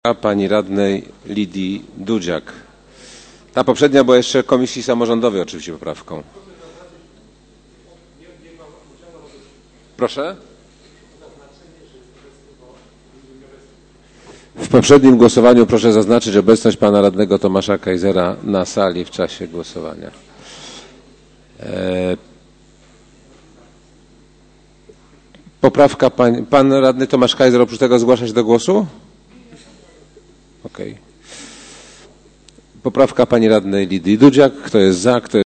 Pani radnej Lidii Dudziak. Ta poprzednia była jeszcze Komisji Samorządowej oczywiście poprawką. Proszę? W poprzednim głosowaniu proszę zaznaczyć obecność pana radnego Tomasza Kajzera na sali w czasie głosowania. Poprawka pan radny Tomasz Kajzer oprócz tego zgłasza się do głosu? Okej. Poprawka pani radnej Lidii Dudziak. Kto jest za? Kto jest